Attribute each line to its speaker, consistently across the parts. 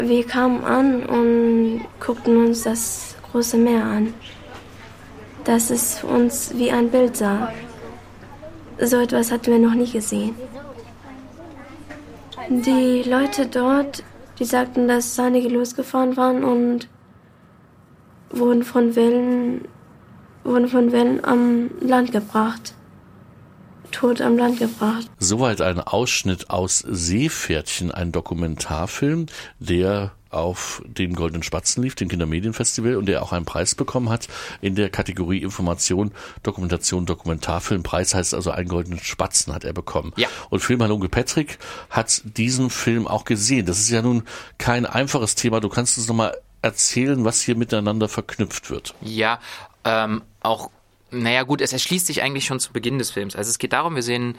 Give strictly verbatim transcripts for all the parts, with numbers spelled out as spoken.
Speaker 1: Wir kamen an und guckten uns das große Meer an, dass es uns wie ein Bild sah. So etwas hatten wir noch nie gesehen. Die Leute dort, die sagten, dass einige losgefahren waren und wurden von Wellen, wurden von Wellen am Land gebracht. Tot am Land gebracht.
Speaker 2: Soweit ein Ausschnitt aus Seepferdchen, ein Dokumentarfilm, der auf dem Goldenen Spatzen lief, dem Kindermedienfestival, und der auch einen Preis bekommen hat in der Kategorie Information, Dokumentation, Dokumentarfilm. Preis heißt also, einen Goldenen Spatzen hat er bekommen.
Speaker 3: Ja.
Speaker 2: Und Filmhalunke Patrick hat diesen Film auch gesehen. Das ist ja nun kein einfaches Thema. Du kannst uns nochmal erzählen, was hier miteinander verknüpft wird.
Speaker 3: Ja, ähm, auch Naja gut, es erschließt sich eigentlich schon zu Beginn des Films. Also es geht darum, wir sehen,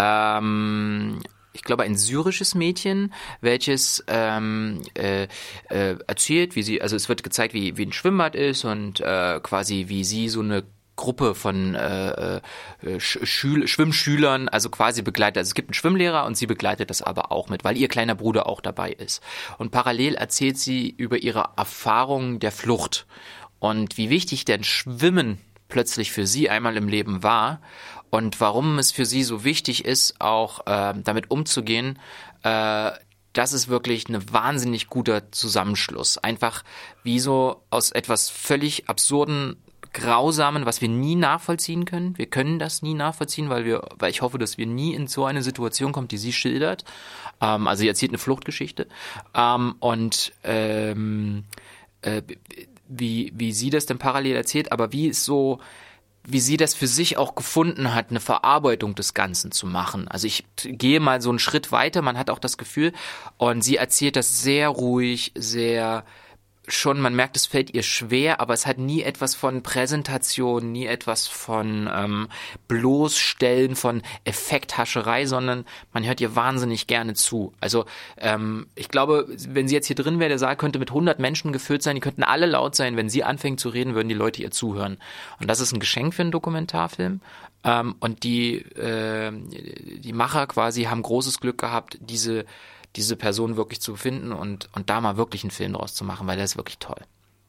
Speaker 3: ähm, ich glaube, ein syrisches Mädchen, welches ähm, äh, äh, erzählt, wie sie, also es wird gezeigt, wie, wie ein Schwimmbad ist und äh, quasi wie sie so eine Gruppe von äh, äh, Schül- Schwimmschülern, also quasi begleitet. Also es gibt einen Schwimmlehrer und sie begleitet das aber auch mit, weil ihr kleiner Bruder auch dabei ist. Und parallel erzählt sie über ihre Erfahrungen der Flucht und wie wichtig denn Schwimmen plötzlich für sie einmal im Leben war und warum es für sie so wichtig ist, auch äh, damit umzugehen. Äh, das ist wirklich ein wahnsinnig guter Zusammenschluss. Einfach wie so aus etwas völlig absurden, grausamen, was wir nie nachvollziehen können. Wir können das nie nachvollziehen, weil wir, weil ich hoffe, dass wir nie in so eine Situation kommen, die sie schildert. Ähm, also sie erzählt eine Fluchtgeschichte ähm, und ähm, äh, wie, wie sie das denn parallel erzählt, aber wie es so, wie sie das für sich auch gefunden hat, eine Verarbeitung des Ganzen zu machen. Also ich gehe mal so einen Schritt weiter, man hat auch das Gefühl, und sie erzählt das sehr ruhig, sehr schon, man merkt, es fällt ihr schwer, aber es hat nie etwas von Präsentation, nie etwas von ähm, Bloßstellen, von Effekthascherei, sondern man hört ihr wahnsinnig gerne zu. Also ähm, ich glaube, wenn sie jetzt hier drin wäre, der Saal könnte mit hundert Menschen gefüllt sein, die könnten alle laut sein, wenn sie anfängt zu reden, würden die Leute ihr zuhören. Und das ist ein Geschenk für einen Dokumentarfilm. Ähm, und die, äh, die Macher quasi haben großes Glück gehabt, diese diese Person wirklich zu finden und, und da mal wirklich einen Film draus zu machen, weil der ist wirklich toll.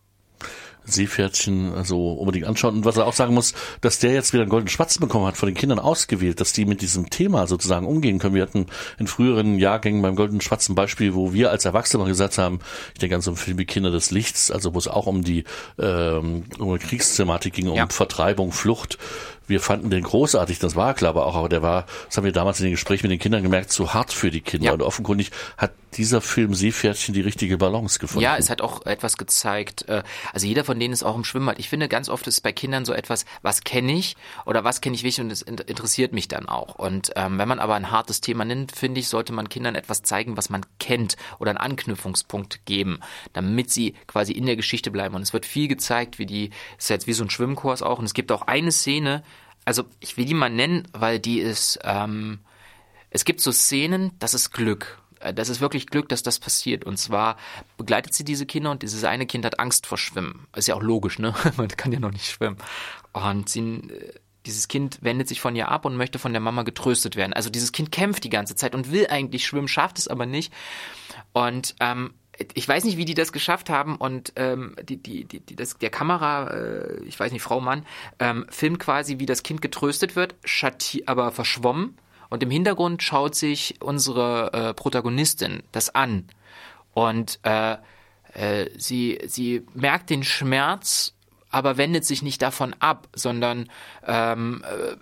Speaker 2: Seepferdchen also unbedingt anschauen. Und was er auch sagen muss, dass der jetzt wieder einen Goldenen Spatzen bekommen hat, von den Kindern ausgewählt, dass die mit diesem Thema sozusagen umgehen können. Wir hatten in früheren Jahrgängen beim Goldenen Spatzen Beispiel, wo wir als Erwachsene gesagt haben, ich denke an so einen Film wie Kinder des Lichts, also wo es auch um die ähm, um die Kriegsthematik ging, um ja. Vertreibung, Flucht. Wir fanden den großartig, das war klar, aber auch, aber der war, das haben wir damals in den Gesprächen mit den Kindern gemerkt, zu hart für die Kinder. Ja. Und offenkundig hat dieser Film Seepferdchen die richtige Balance gefunden.
Speaker 3: Ja, es hat auch etwas gezeigt, also jeder von denen ist auch im Schwimmbad. Ich finde, ganz oft ist bei Kindern so etwas, was kenne ich oder was kenne ich wirklich und das interessiert mich dann auch. Und ähm, wenn man aber ein hartes Thema nimmt, finde ich, sollte man Kindern etwas zeigen, was man kennt oder einen Anknüpfungspunkt geben, damit sie quasi in der Geschichte bleiben. Und es wird viel gezeigt, wie die, es ist jetzt wie so ein Schwimmkurs auch und es gibt auch eine Szene, also ich will die mal nennen, weil die ist, ähm, es gibt so Szenen, das ist Glück. Das ist wirklich Glück, dass das passiert. Und zwar begleitet sie diese Kinder und dieses eine Kind hat Angst vor Schwimmen. Ist ja auch logisch, ne? Man kann ja noch nicht schwimmen. Und sie, dieses Kind wendet sich von ihr ab und möchte von der Mama getröstet werden. Also dieses Kind kämpft die ganze Zeit und will eigentlich schwimmen, schafft es aber nicht. Und ähm, ich weiß nicht, wie die das geschafft haben und ähm, die, die, die, die, das, der Kamera, äh, ich weiß nicht, Frau Mann, ähm, filmt quasi, wie das Kind getröstet wird, schatti- aber verschwommen. Und im Hintergrund schaut sich unsere äh, Protagonistin das an. Und äh, äh, sie, sie merkt den Schmerz, aber wendet sich nicht davon ab, sondern ähm, äh,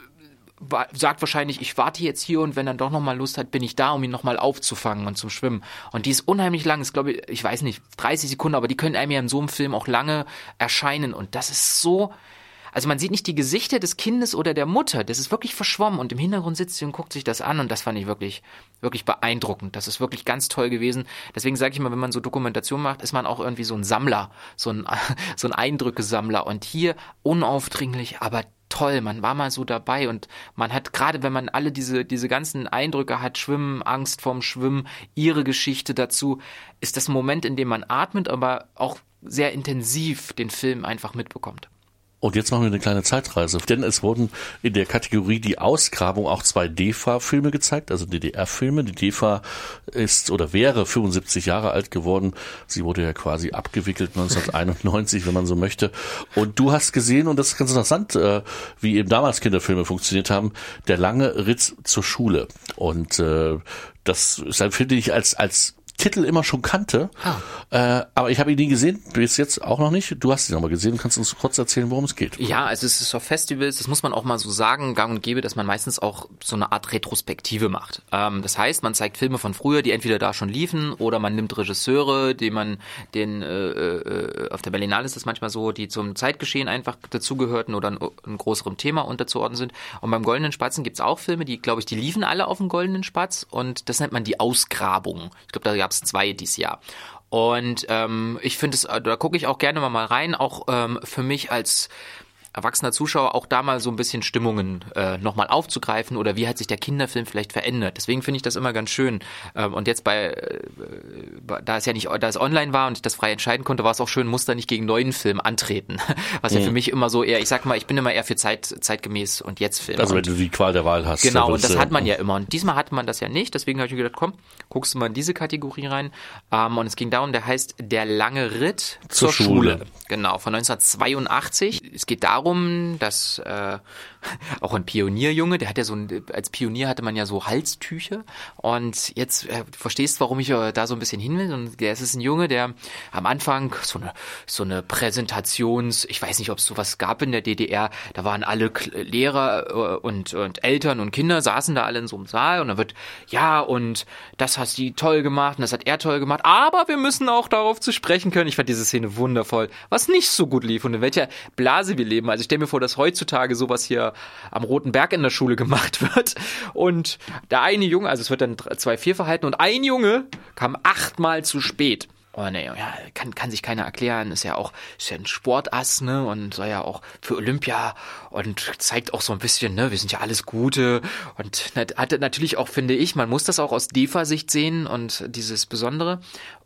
Speaker 3: sagt wahrscheinlich, ich warte jetzt hier und wenn er doch nochmal Lust hat, bin ich da, um ihn nochmal aufzufangen und zum Schwimmen. Und die ist unheimlich lang, ist glaube ich, ich weiß nicht, dreißig Sekunden, aber die können einem ja in so einem Film auch lange erscheinen. Und das ist so, also man sieht nicht die Gesichter des Kindes oder der Mutter, das ist wirklich verschwommen und im Hintergrund sitzt sie und guckt sich das an und das fand ich wirklich, wirklich beeindruckend. Das ist wirklich ganz toll gewesen. Deswegen sage ich mal, wenn man so Dokumentation macht, ist man auch irgendwie so ein Sammler, so ein, so ein Eindrückesammler und hier unaufdringlich, aber toll, man war mal so dabei und man hat, gerade wenn man alle diese, diese ganzen Eindrücke hat, Schwimmen, Angst vorm Schwimmen, ihre Geschichte dazu, ist das ein Moment, in dem man atmet, aber auch sehr intensiv den Film einfach mitbekommt.
Speaker 2: Und jetzt machen wir eine kleine Zeitreise, denn es wurden in der Kategorie die Ausgrabung auch zwei D E F A-Filme gezeigt, also D D R-Filme. Die D E F A ist oder wäre fünfundsiebzig Jahre alt geworden. Sie wurde ja quasi abgewickelt neunzehnhunderteinundneunzig, wenn man so möchte. Und du hast gesehen, und das ist ganz interessant, wie eben damals Kinderfilme funktioniert haben, Der lange Ritt zur Schule. Und äh, das ist ein Film, den ich als als Titel immer schon kannte, ah. äh, aber ich habe ihn nie gesehen, bis jetzt auch noch nicht. Du hast ihn aber gesehen, kannst du uns kurz erzählen, worum es geht?
Speaker 3: Ja, also es ist auf Festivals, das muss man auch mal so sagen, gang und gäbe, dass man meistens auch so eine Art Retrospektive macht. Ähm, das heißt, man zeigt Filme von früher, die entweder da schon liefen, oder man nimmt Regisseure, die man, den äh, äh, auf der Berlinale ist das manchmal so, die zum Zeitgeschehen einfach dazugehörten oder ein, ein größerem Thema unterzuordnen sind. Und beim Goldenen Spatzen gibt's auch Filme, die, glaube ich, die liefen alle auf dem Goldenen Spatz, und das nennt man die Ausgrabung. Ich glaube, da gab es zwei dieses Jahr. Und ähm, ich finde es, da gucke ich auch gerne mal, mal rein, auch ähm, für mich als erwachsener Zuschauer auch da mal so ein bisschen Stimmungen äh, nochmal aufzugreifen, oder wie hat sich der Kinderfilm vielleicht verändert. Deswegen finde ich das immer ganz schön. Ähm, und jetzt bei, äh, da es ja nicht, da es online war und ich das frei entscheiden konnte, war es auch schön, muss da nicht gegen neuen Film antreten. Was ja, ja für mich immer so eher, ich sag mal, ich bin immer eher für Zeit, zeitgemäß und jetzt Film.
Speaker 2: Also wenn
Speaker 3: und,
Speaker 2: du die Qual der Wahl hast.
Speaker 3: Genau, und das hat man ja immer. Und diesmal hatte man das ja nicht. Deswegen habe ich mir gedacht, komm, guckst du mal in diese Kategorie rein. Ähm, und es ging darum, der heißt Der lange Ritt zur, zur Schule. Schule. Genau, von neunzehnhundertzweiundachtzig. Es geht darum, dass äh, auch ein Pionierjunge, der hat ja so ein, als Pionier hatte man ja so Halstücher, und jetzt äh, du verstehst, warum ich äh, da so ein bisschen hin will. Und der, es ist ein Junge, der am Anfang so eine so eine Präsentations, ich weiß nicht, ob es sowas gab in der D D R, da waren alle K- Lehrer äh, und und Eltern und Kinder saßen da alle in so einem Saal, und dann wird, ja, und das hast du toll gemacht und das hat er toll gemacht, aber wir müssen auch darauf zu sprechen können. Ich fand diese Szene wundervoll, was nicht so gut lief und in welcher Blase wir leben. Also ich stelle mir vor, dass heutzutage sowas hier am Roten Berg in der Schule gemacht wird, und der eine Junge, also es wird dann zwei vier verhalten, und ein Junge kam achtmal zu spät. Oh ne, ja, kann, kann sich keiner erklären, ist ja auch, ist ja ein Sportass, ne, und soll ja auch für Olympia, und zeigt auch so ein bisschen, ne, wir sind ja alles Gute, und hat natürlich auch, finde ich, man muss das auch aus D E F A-Sicht sehen, und dieses Besondere,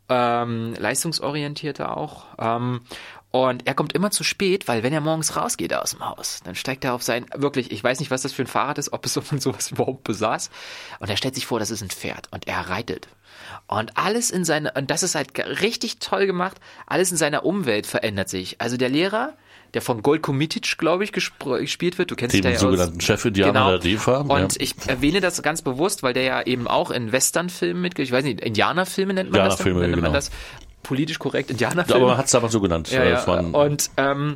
Speaker 3: ähm, leistungsorientierte auch, ähm, und er kommt immer zu spät, weil wenn er morgens rausgeht aus dem Haus, dann steigt er auf sein, wirklich, ich weiß nicht, was das für ein Fahrrad ist, ob es sowas überhaupt besaß, und er stellt sich vor, das ist ein Pferd, und er reitet. Und alles in seiner, und das ist halt richtig toll gemacht, alles in seiner Umwelt verändert sich. Also der Lehrer, der von Goljko Mitic, glaube ich, gespr- gespielt wird, du kennst ihn ja aus.
Speaker 2: Den sogenannten Chef-Indianer
Speaker 3: genau.
Speaker 2: der D E F A.
Speaker 3: Und
Speaker 2: ja.
Speaker 3: ich erwähne das ganz bewusst, weil der ja eben auch in Westernfilmen mitgeht, ich weiß nicht, Indianerfilme nennt man
Speaker 2: Indianerfilme,
Speaker 3: das, nennt
Speaker 2: genau.
Speaker 3: man das politisch korrekt, Indianerfilme.
Speaker 2: Aber man hat es damals so genannt.
Speaker 3: Ja, ja.
Speaker 2: Von
Speaker 3: Und ähm,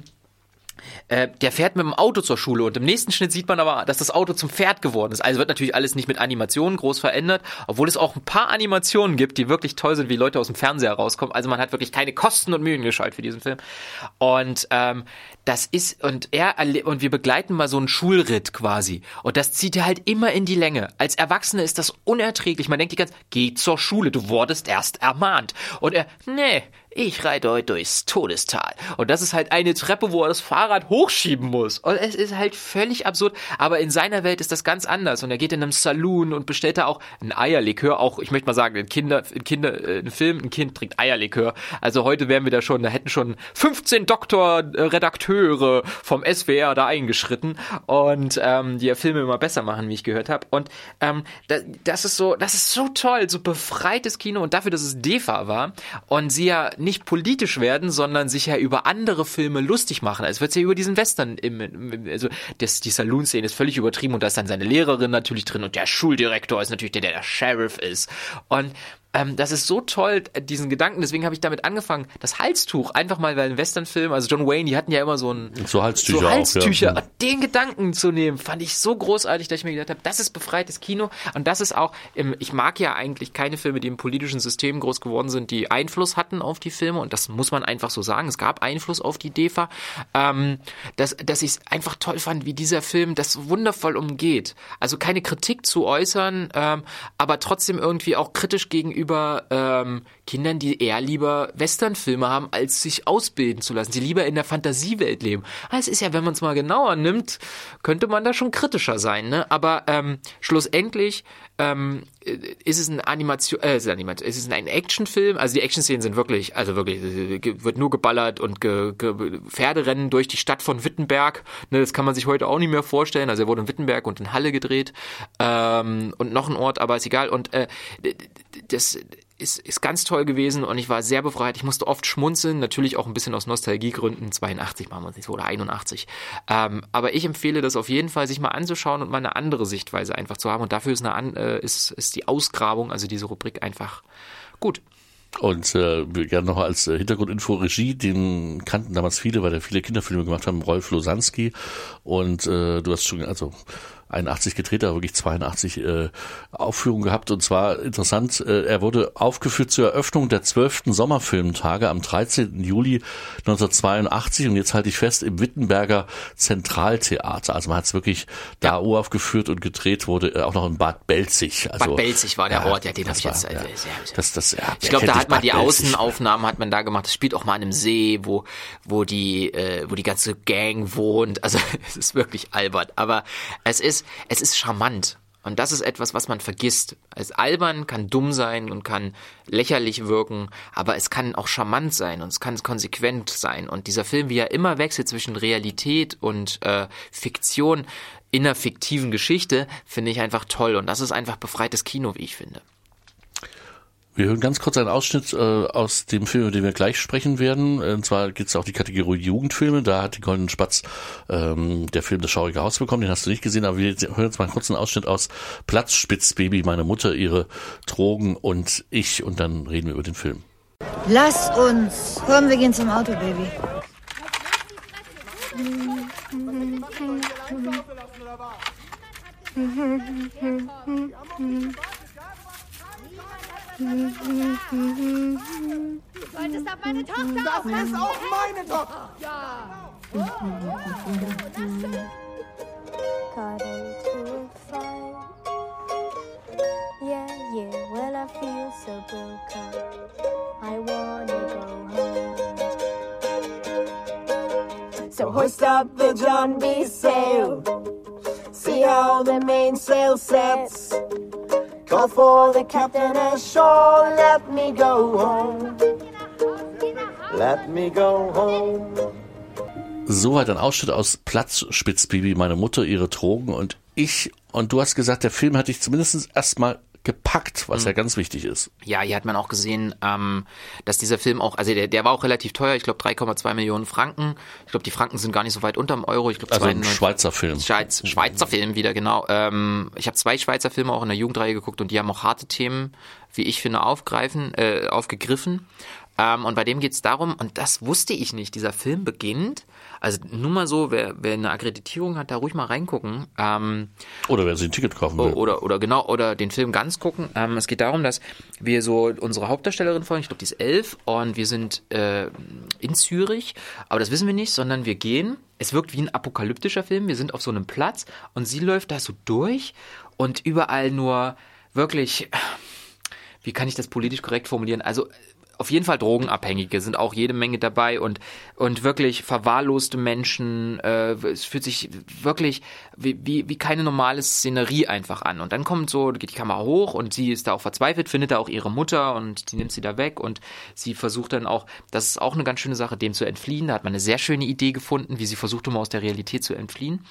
Speaker 3: Äh, der fährt mit dem Auto zur Schule, und im nächsten Schnitt sieht man aber, dass das Auto zum Pferd geworden ist. Also wird natürlich alles nicht mit Animationen groß verändert, obwohl es auch ein paar Animationen gibt, die wirklich toll sind, wie Leute aus dem Fernseher rauskommen. Also man hat wirklich keine Kosten und Mühen gescheut für diesen Film. Und ähm, das ist, und er und wir begleiten mal so einen Schulritt quasi. Und das zieht er halt immer in die Länge. Als Erwachsene ist das unerträglich. Man denkt die ganze Zeit, geh zur Schule, du wurdest erst ermahnt. Und er, nee, ich reite heute durchs Todestal. Und das ist halt eine Treppe, wo er das Fahrrad hochschieben muss. Und es ist halt völlig absurd. Aber in seiner Welt ist das ganz anders. Und er geht in einem Saloon und bestellt da auch ein Eierlikör. Auch, ich möchte mal sagen, ein Kinder, ein Kinder, ein Film, ein Kind trinkt Eierlikör. Also heute wären wir da schon, da hätten schon fünfzehn Doktor-Redakteure vom S W R da eingeschritten. Und ähm, die ja Filme immer besser machen, wie ich gehört habe. Und ähm, das, das ist so, das ist so toll, so befreites Kino. Und dafür, dass es D E F A war und sie ja nicht politisch werden, sondern sich ja über andere Filme lustig machen. Es wird ja über diesen Western, im, im, also das, die Saloon-Szene ist völlig übertrieben, und da ist dann seine Lehrerin natürlich drin, und der Schuldirektor ist natürlich der, der der Sheriff ist. Und Ähm, das ist so toll, diesen Gedanken, deswegen habe ich damit angefangen, das Halstuch, einfach mal, weil ein Westernfilm, also John Wayne, die hatten ja immer so ein
Speaker 2: so Halstücher,
Speaker 3: so Halstücher.
Speaker 2: Auch, ja.
Speaker 3: Den Gedanken zu nehmen, fand ich so großartig, dass ich mir gedacht habe, das ist befreites Kino, und das ist auch, im, ich mag ja eigentlich keine Filme, die im politischen System groß geworden sind, die Einfluss hatten auf die Filme, und das muss man einfach so sagen, es gab Einfluss auf die D E F A, ähm, dass, dass ich es einfach toll fand, wie dieser Film das wundervoll umgeht. Also keine Kritik zu äußern, ähm, aber trotzdem irgendwie auch kritisch gegenüber ähm, Kindern, die eher lieber Westernfilme haben, als sich ausbilden zu lassen, die lieber in der Fantasiewelt leben. Es ist ja, wenn man es mal genauer nimmt, könnte man da schon kritischer sein, ne? Aber ähm, schlussendlich ähm, ist es ein Animation, äh, ist es, Animation, ist es ein Actionfilm? Also die Actionszenen sind wirklich, also wirklich, wird nur geballert und ge, ge, Pferderennen durch die Stadt von Wittenberg. Ne, das kann man sich heute auch nicht mehr vorstellen. Also er wurde in Wittenberg und in Halle gedreht ähm, und noch ein Ort, aber ist egal. Und äh, das ist, ist ganz toll gewesen und ich war sehr befreit. Ich musste oft schmunzeln, natürlich auch ein bisschen aus Nostalgiegründen. zweiundachtzig machen wir es nicht so, oder einundachtzig. Ähm, aber ich empfehle das auf jeden Fall, sich mal anzuschauen und mal eine andere Sichtweise einfach zu haben. Und dafür ist, eine, äh, ist, ist die Ausgrabung, also diese Rubrik, einfach gut.
Speaker 2: Und äh, gerne noch als äh, Hintergrundinfo, Regie, den kannten damals viele, weil er viele Kinderfilme gemacht haben, Rolf Losanski. Und äh, du hast schon, also einundachtzig gedreht, aber wirklich zweiundachtzig äh, Aufführungen gehabt. Und zwar interessant, äh, er wurde aufgeführt zur Eröffnung der zwölften Sommerfilmtage am dreizehnten Juli neunzehnhundertzweiundachtzig. Und jetzt halte ich fest, im Wittenberger Zentraltheater. Also man hat es wirklich da ja. uraufgeführt und gedreht wurde, äh, auch noch in Bad Belzig. Also,
Speaker 3: Bad Belzig war der
Speaker 2: ja,
Speaker 3: Ort, ja, den habe ich jetzt...
Speaker 2: War,
Speaker 3: Also,
Speaker 2: ja.
Speaker 3: ja,
Speaker 2: das, das, ja,
Speaker 3: ich glaube, da hat man
Speaker 2: Bad
Speaker 3: die
Speaker 2: Belzig.
Speaker 3: Außenaufnahmen hat man da gemacht. Das spielt auch mal an einem See, wo wo die äh, wo die ganze Gang wohnt. Also es ist wirklich albern. Aber es ist es ist charmant. Und das ist etwas, was man vergisst. Als albern kann dumm sein und kann lächerlich wirken, aber es kann auch charmant sein und es kann konsequent sein. Und dieser Film, wie er immer wechselt zwischen Realität und äh, Fiktion in einer fiktiven Geschichte, finde ich einfach toll. Und das ist einfach befreites Kino, wie ich finde.
Speaker 2: Wir hören ganz kurz einen Ausschnitt äh, aus dem Film, über den wir gleich sprechen werden. Und zwar geht es auch die Kategorie Jugendfilme. Da hat die Goldene Spatz ähm, der Film Das Schaurige Haus bekommen. Den hast du nicht gesehen, aber wir hören jetzt mal einen kurzen Ausschnitt aus Platzspitzbaby, meine Mutter, ihre Drogen und ich. Und dann reden wir über den Film.
Speaker 4: Lass uns. Komm, wir gehen zum Auto, Baby.
Speaker 5: Du solltest auf meine Tochter aufpassen.
Speaker 6: Das ist auch meine Tochter.
Speaker 5: Ja.
Speaker 7: Got into a fight. Yeah, yeah, well I feel so broken. I wanna go home.
Speaker 6: So hoist up the John B. sail. See how the mainsail sets. Call for the captain ashore. Let me go home. Let me go home.
Speaker 2: Soweit ein Ausschnitt aus Platzspitzbaby, meine Mutter, ihre Drogen und ich. Und du hast gesagt, der Film hat dich zumindest erstmal gepackt, was mhm. ja ganz wichtig ist.
Speaker 3: Ja, hier hat man auch gesehen, ähm, dass dieser Film auch, also der, der war auch relativ teuer, ich glaube drei Komma zwei Millionen Franken. Ich glaube, die Franken sind gar nicht so weit unterm Euro. Ich glaub,
Speaker 2: also ein Schweizer Film.
Speaker 3: Schweiz, Schweizer Film wieder, genau. Ähm, ich habe zwei Schweizer Filme auch in der Jugendreihe geguckt und die haben auch harte Themen, wie ich finde, aufgreifen, äh, aufgegriffen. Ähm, und bei dem geht es darum, und das wusste ich nicht, dieser Film beginnt, also nur mal so, wer, wer eine Akkreditierung hat, da ruhig mal reingucken. Ähm,
Speaker 2: oder wer sich ein Ticket kaufen will.
Speaker 3: Oder, oder genau, oder den Film ganz gucken. Ähm, es geht darum, dass wir so unsere Hauptdarstellerin folgen, ich glaube, die ist elf, und wir sind äh, in Zürich, aber das wissen wir nicht, sondern wir gehen, es wirkt wie ein apokalyptischer Film, wir sind auf so einem Platz und sie läuft da so durch und überall nur wirklich, wie kann ich das politisch korrekt formulieren, also auf jeden Fall Drogenabhängige sind auch jede Menge dabei und und wirklich verwahrloste Menschen. Äh, es fühlt sich wirklich wie, wie wie keine normale Szenerie einfach an. Und dann kommt so, geht die Kamera hoch und sie ist da auch verzweifelt, findet da auch ihre Mutter und die nimmt sie da weg und sie versucht dann auch, das ist auch eine ganz schöne Sache, dem zu entfliehen. Da hat man eine sehr schöne Idee gefunden, wie sie versucht, um aus der Realität zu entfliehen.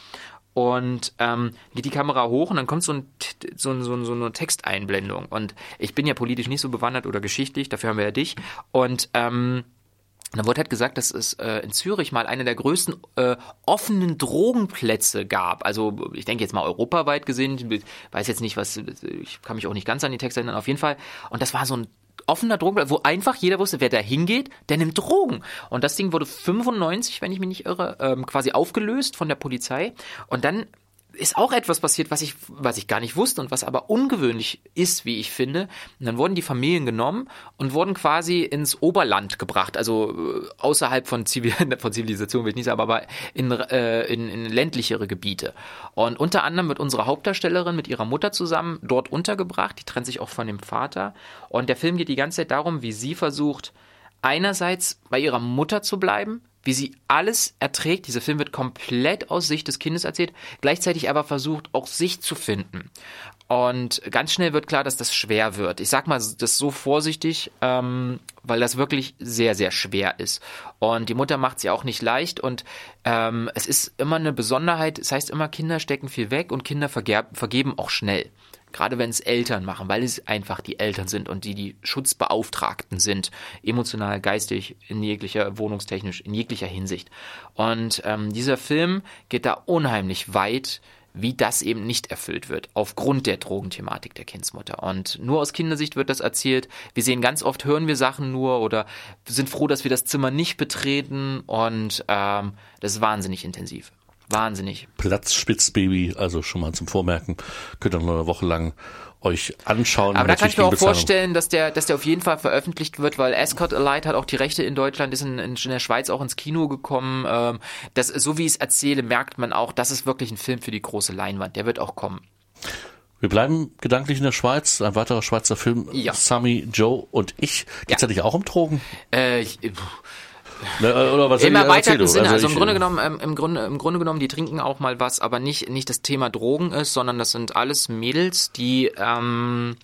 Speaker 3: Und ähm, geht die Kamera hoch und dann kommt so, ein, so, so, so eine Texteinblendung. Und ich bin ja politisch nicht so bewandert oder geschichtlich, dafür haben wir ja dich. Und ähm, dann wurde halt gesagt, dass es äh, in Zürich mal eine der größten äh, offenen Drogenplätze gab. Also ich denke jetzt mal europaweit gesehen, ich weiß jetzt nicht, was, ich kann mich auch nicht ganz an die Texte erinnern, auf jeden Fall. Und das war so ein offener Drogenplatz, wo einfach jeder wusste, wer da hingeht, der nimmt Drogen. Und das Ding wurde fünfundneunzig, wenn ich mich nicht irre, ähm, quasi aufgelöst von der Polizei. Und dann ist auch etwas passiert, was ich, was ich gar nicht wusste und was aber ungewöhnlich ist, wie ich finde. Und dann wurden die Familien genommen und wurden quasi ins Oberland gebracht, also äh, außerhalb von, Zivil- von Zivilisation will ich nicht sagen, aber in, äh, in, in ländlichere Gebiete. Und unter anderem wird unsere Hauptdarstellerin mit ihrer Mutter zusammen dort untergebracht, die trennt sich auch von dem Vater. Und der Film geht die ganze Zeit darum, wie sie versucht, einerseits bei ihrer Mutter zu bleiben, wie sie alles erträgt. Dieser Film wird komplett aus Sicht des Kindes erzählt, gleichzeitig aber versucht, auch sich zu finden. Und ganz schnell wird klar, dass das schwer wird. Ich sag mal das so vorsichtig, ähm, weil das wirklich sehr, sehr schwer ist. Und die Mutter macht es ja auch nicht leicht. Und ähm, es ist immer eine Besonderheit. Es heißt immer, Kinder stecken viel weg und Kinder vergerb, vergeben auch schnell. Gerade wenn es Eltern machen, weil es einfach die Eltern sind und die die Schutzbeauftragten sind, emotional, geistig, in jeglicher, wohnungstechnisch, in jeglicher Hinsicht. Und ähm, dieser Film geht da unheimlich weit, wie das eben nicht erfüllt wird, aufgrund der Drogenthematik der Kindsmutter. Und nur aus Kindersicht wird das erzählt. Wir sehen ganz oft, hören wir Sachen nur oder sind froh, dass wir das Zimmer nicht betreten. Und ähm, das ist wahnsinnig intensiv. Wahnsinnig.
Speaker 2: Platzspitzbaby, also schon mal zum Vormerken, könnt ihr noch eine Woche lang euch anschauen.
Speaker 3: Aber da kann ich mir auch vorstellen, dass der, dass der auf jeden Fall veröffentlicht wird, weil Ascot Allied hat auch die Rechte in Deutschland, ist in, in der Schweiz auch ins Kino gekommen. Ähm, das, so wie ich es erzähle, merkt man auch, das ist wirklich ein Film für die große Leinwand. Der wird auch kommen.
Speaker 2: Wir bleiben gedanklich in der Schweiz. Ein weiterer Schweizer Film,
Speaker 3: ja.
Speaker 2: Sammy, Joe und ich. Geht's ja. Dich auch um Drogen?
Speaker 3: Äh, ich,
Speaker 2: Oder was
Speaker 3: Im erweiterten Sinne, also,
Speaker 2: also
Speaker 3: im Grunde genommen, ähm, im Grunde, im Grunde genommen, die trinken auch mal was, aber nicht, nicht das Thema Drogen ist, sondern das sind alles Mädels, die, ähm,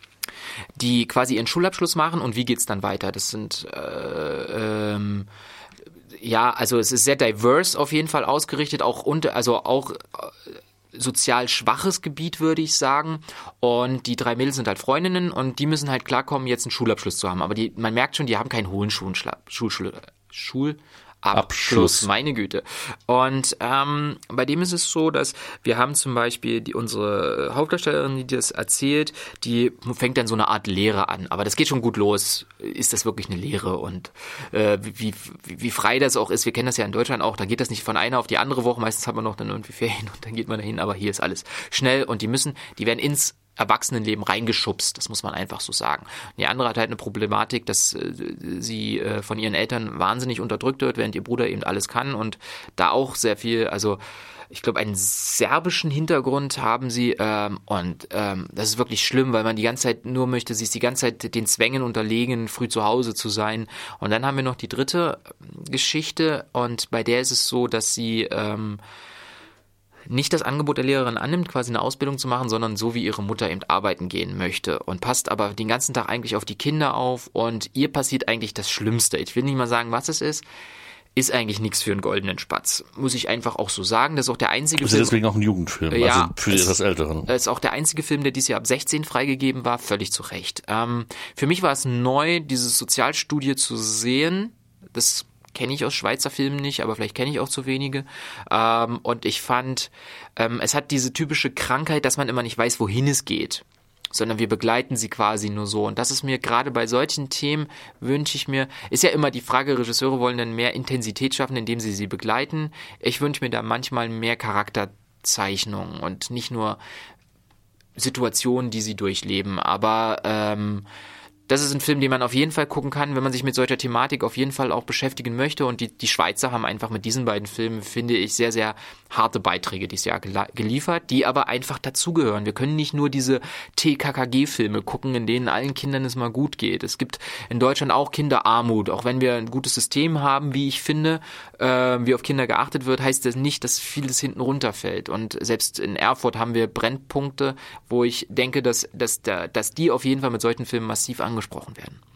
Speaker 3: die quasi ihren Schulabschluss machen und wie geht's dann weiter? Das sind, äh, ähm, ja, also es ist sehr diverse auf jeden Fall ausgerichtet, auch unter, also auch, äh, sozial schwaches Gebiet, würde ich sagen. Und die drei Mädels sind halt Freundinnen und die müssen halt klarkommen, jetzt einen Schulabschluss zu haben. Aber die, man merkt schon, die haben keinen hohen Schulschla- Schulschul- Schulabschluss, Abschluss. Meine Güte. Und ähm, bei dem ist es so, dass wir haben zum Beispiel die, unsere Hauptdarstellerin, die das erzählt, die fängt dann so eine Art Lehre an. Aber das geht schon gut los. Ist das wirklich eine Lehre? Und äh, wie, wie, wie frei das auch ist, wir kennen das ja in Deutschland auch, da geht das nicht von einer auf die andere Woche. Meistens hat man noch dann irgendwie Ferien und dann geht man dahin. Aber hier ist alles schnell und die müssen, die werden ins Erwachsenenleben reingeschubst, das muss man einfach so sagen. Und die andere hat halt eine Problematik, dass äh, sie äh, von ihren Eltern wahnsinnig unterdrückt wird, während ihr Bruder eben alles kann und da auch sehr viel, also ich glaube, einen serbischen Hintergrund haben sie ähm, und ähm, das ist wirklich schlimm, weil man die ganze Zeit nur möchte, sie ist die ganze Zeit den Zwängen unterlegen, früh zu Hause zu sein. Und dann haben wir noch die dritte Geschichte und bei der ist es so, dass sie ähm, nicht das Angebot der Lehrerin annimmt, quasi eine Ausbildung zu machen, sondern so wie ihre Mutter eben arbeiten gehen möchte und passt aber den ganzen Tag eigentlich auf die Kinder auf und ihr passiert eigentlich das Schlimmste. Ich will nicht mal sagen, was es ist. Ist eigentlich nichts für einen goldenen Spatz. Muss ich einfach auch so sagen. Das ist auch der einzige
Speaker 2: ist
Speaker 3: Film.
Speaker 2: Ist deswegen auch ein Jugendfilm,
Speaker 3: ja,
Speaker 2: also für die etwas Älteren.
Speaker 3: Das ist auch der einzige Film, der dieses Jahr ab sechzehn freigegeben war, völlig zu Recht. Ähm, für mich war es neu, diese Sozialstudie zu sehen. Das kenne ich aus Schweizer Filmen nicht, aber vielleicht kenne ich auch zu wenige. Ähm, und ich fand, ähm, es hat diese typische Krankheit, dass man immer nicht weiß, wohin es geht, sondern wir begleiten sie quasi nur so. Und das ist mir gerade bei solchen Themen, wünsche ich mir, ist ja immer die Frage, Regisseure wollen dann mehr Intensität schaffen, indem sie sie begleiten. Ich wünsche mir da manchmal mehr Charakterzeichnung und nicht nur Situationen, die sie durchleben. Aber ähm, das ist ein Film, den man auf jeden Fall gucken kann, wenn man sich mit solcher Thematik auf jeden Fall auch beschäftigen möchte. Und die, die Schweizer haben einfach mit diesen beiden Filmen, finde ich, sehr, sehr harte Beiträge dieses Jahr gel- geliefert, die aber einfach dazugehören. Wir können nicht nur diese T K K G-Filme gucken, in denen allen Kindern es mal gut geht. Es gibt in Deutschland auch Kinderarmut. Auch wenn wir ein gutes System haben, wie ich finde, äh, wie auf Kinder geachtet wird, heißt das nicht, dass vieles hinten runterfällt. Und selbst in Erfurt haben wir Brennpunkte, wo ich denke, dass, dass, der, dass die auf jeden Fall mit solchen Filmen massiv angesprochen werden.